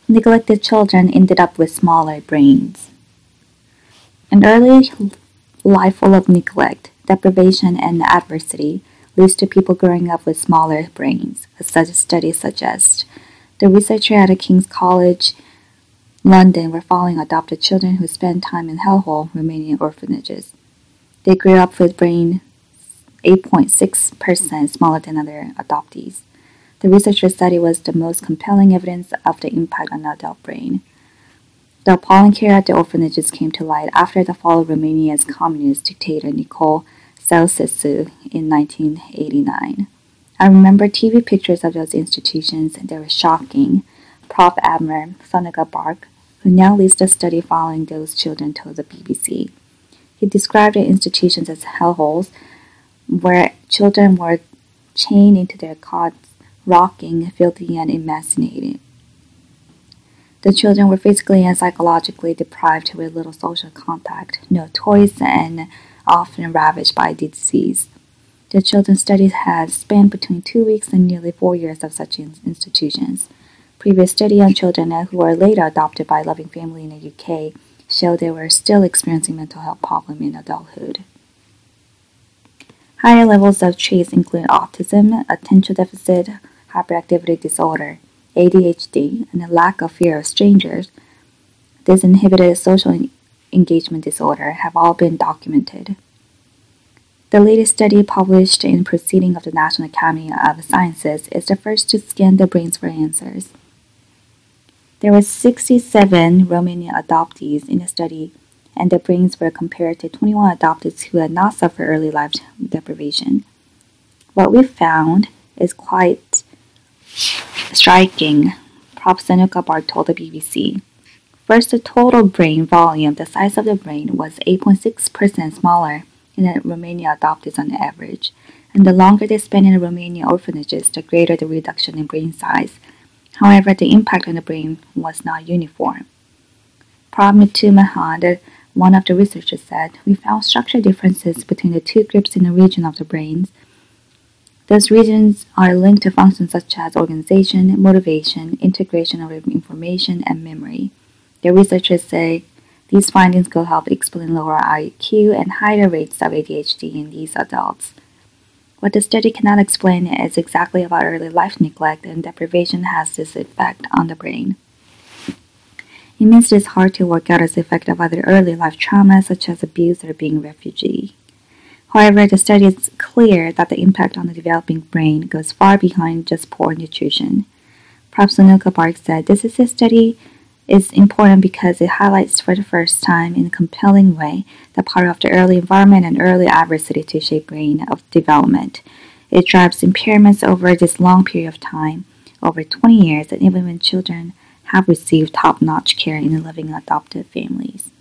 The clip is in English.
Neglected children ended up with smaller brains. An early life full of neglect, deprivation, and adversity leads to people growing up with smaller brains, as such studies suggest. The researcher at King's College London were following adopted children who spent time in hellhole Romanian orphanages. They grew up with brains 8.6% smaller than other adoptees. The researchers' study was the most compelling evidence of the impact on the adult brain. The appalling care at the orphanages came to light after the fall of Romania's communist dictator Nicolae Ceausescu in 1989. I remember TV pictures of those institutions, and they were shocking. Prof. Admiral Sonuga Bark, who now leads the study following those children, told the BBC. He described the institutions as hellholes where children were chained into their cots, rocking, filthy, and emaciated. The children were physically and psychologically deprived with little social contact, no toys, and often ravaged by disease. The children's studies had spanned between 2 weeks and nearly 4 years of such institutions. Previous study on children who were later adopted by a loving family in the UK showed they were still experiencing mental health problems in adulthood. Higher levels of traits include autism, attention deficit hyperactivity disorder, ADHD, and a lack of fear of strangers. Disinhibited social engagement disorder have all been documented. The latest study published in Proceedings of the National Academy of Sciences is the first to scan the brains for answers. There were 67 Romanian adoptees in the study, and their brains were compared to 21 adoptees who had not suffered early life deprivation. What we found is quite striking, Prof. Sonuga Bark told the BBC. First, the total brain volume, the size of the brain, was 8.6% smaller in the Romanian adoptees on average, and the longer they spent in the Romanian orphanages, the greater the reduction in brain size. However, the impact on the brain was not uniform. Prof. Mitu Mahad, one of the researchers, said, "We found structural differences between the two groups in the region of the brains. Those regions are linked to functions such as organization, motivation, integration of information, and memory." The researchers say these findings could help explain lower IQ and higher rates of ADHD in these adults. What the study cannot explain is exactly about early life neglect and deprivation has this effect on the brain. It means it is hard to work out its effect of other early life traumas such as abuse or being a refugee. However, the study is clear that the impact on the developing brain goes far behind just poor nutrition. Prof. Sonuga Bark said, "This is a study is important because it highlights for the first time in a compelling way the power of the early environment and early adversity to shape brain of development. It drives impairments over this long period of time, over 20 years, and even when children have received top-notch care in living adoptive families."